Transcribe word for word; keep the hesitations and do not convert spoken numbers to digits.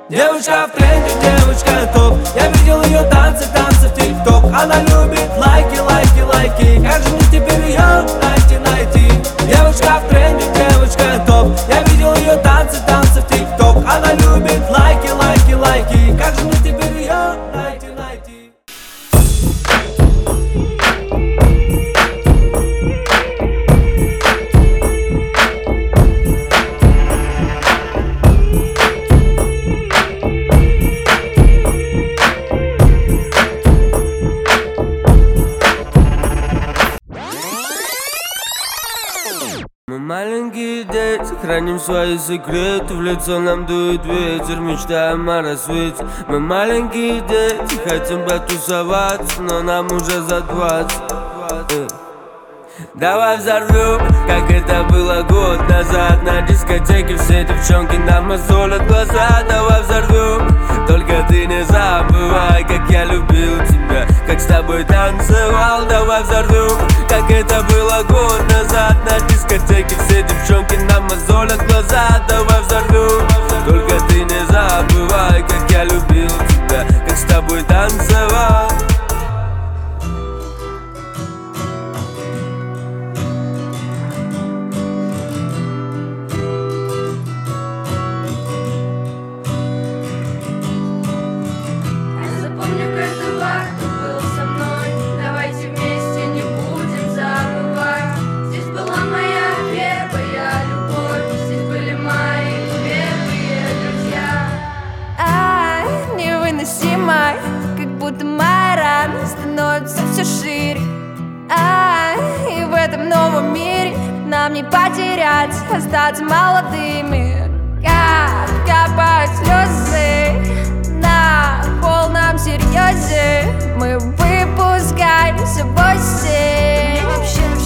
Девочка в тренде, девочка топ. Я видел ее танцы, танцы в тик-ток. Она любит лайки, лайки, лайки. Как же мне теперь ее найти, найти? Девочка в тренде, девочка топ. Я видел ее танцы, танцы в тик-ток. Она любит лайки, лайки, лайки. Как же мне теперь ее найти, найти? Мы маленькие дети, храним свои секреты. В лицо нам дует ветер, мечтаем о рассвете. Мы маленькие дети, хотим потусоваться, но нам уже за двадцать. Давай взорвем, как это было год назад. На дискотеке все девчонки нам мозолят глаза. Давай взорвем, только ты не забывай, как я любил тебя, как с тобой танцевал. Давай взорвем, как это было год назад. На дискотеке все девчонки нам мозолят глаза. Давай взорвем, только ты не забывай, как я любил тебя, как с тобой танцевал. Как будто мои раны становятся все шире. А, и в этом новом мире нам не потерять, остаться молодыми. Как капают слезы на полном серьезе, мы выпускаемся в осень.